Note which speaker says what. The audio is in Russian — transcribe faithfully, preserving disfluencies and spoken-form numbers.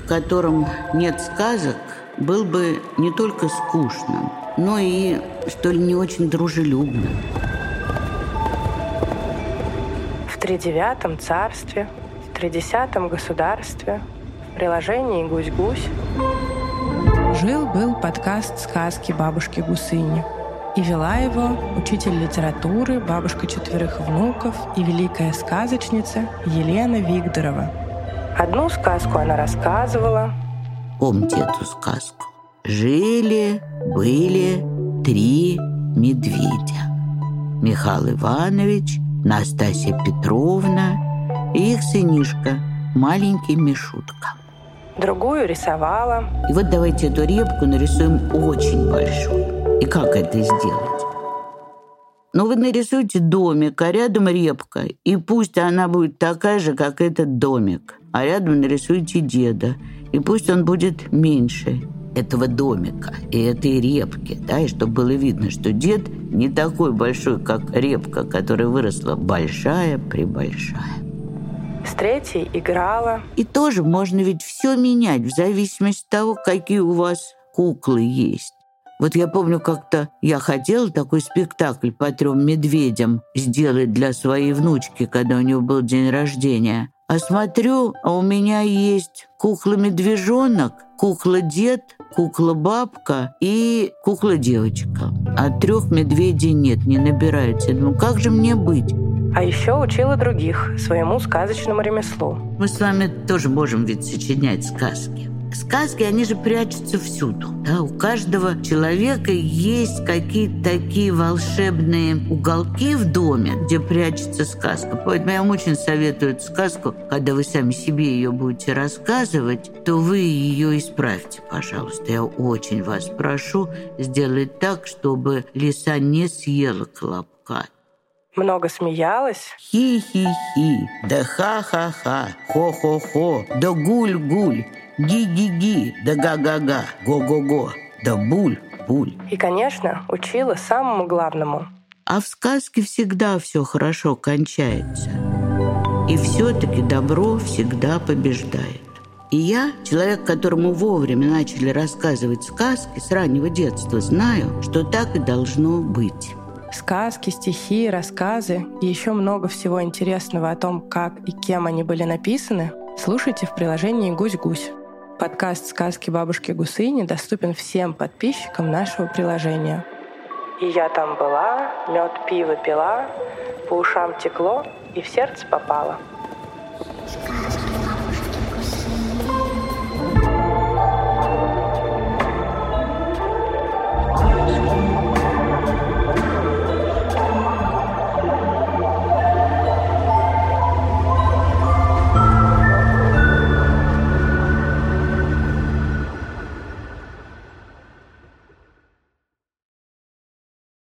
Speaker 1: в котором нет сказок, был бы не только скучным, но и, что ли, не очень дружелюбным.
Speaker 2: В тридевятом царстве, в тридесятом государстве, в приложении «Гусь-гусь» жил-был подкаст «Сказки бабушки Гусыни». И вела его учитель литературы, бабушка четверых внуков и великая сказочница Елена Вигдорова. Одну сказку она рассказывала.
Speaker 1: Помните эту сказку? Жили-были три медведя. Михаил Иванович, Настасья Петровна и их сынишка, маленький Мишутка.
Speaker 2: Другую рисовала.
Speaker 1: И вот давайте эту репку нарисуем очень большую. И как это сделать? Ну, вы нарисуйте домик, а рядом репка. И пусть она будет такая же, как этот домик. А рядом нарисуйте деда. И пусть он будет меньше этого домика и этой репки. Да, и чтобы было видно, что дед не такой большой, как репка, которая выросла большая-пребольшая.
Speaker 2: С третьей играла.
Speaker 1: И тоже можно ведь все менять в зависимости от того, какие у вас куклы есть. Вот я помню, как-то я хотела такой спектакль по трем медведям сделать для своей внучки, когда у нее был день рождения. А смотрю, а у меня есть кукла-медвежонок, кукла-дед, кукла-бабка и кукла-девочка. А трех медведей нет, не набирается. Я думаю, как же мне быть?
Speaker 2: А еще учила других своему сказочному ремеслу.
Speaker 1: Мы с вами тоже можем ведь сочинять сказки. Сказки, они же прячутся всюду. Да? У каждого человека есть какие-то такие волшебные уголки в доме, где прячется сказка. Поэтому я вам очень советую эту сказку. Когда вы сами себе ее будете рассказывать, то вы ее исправьте, пожалуйста. Я очень вас прошу сделать так, чтобы лиса не съела колобка.
Speaker 2: Много смеялась.
Speaker 1: Хи-хи-хи, да ха-ха-ха, хо-хо-хо, да гуль-гуль, ги-ги-ги, да га-га-га, го-го-го, да буль-буль.
Speaker 2: И, конечно, учила самому главному.
Speaker 1: А в сказке всегда все хорошо кончается. И все-таки добро всегда побеждает. И я, человек, которому вовремя начали рассказывать сказки с раннего детства, знаю, что так и должно быть.
Speaker 2: Сказки, стихи, рассказы и еще много всего интересного о том, как и кем они были написаны, слушайте в приложении «Гусь-гусь». Подкаст «Сказки бабушки Гусыни» доступен всем подписчикам нашего приложения. И я там была, мед пиво пила, по ушам текло и в сердце попало.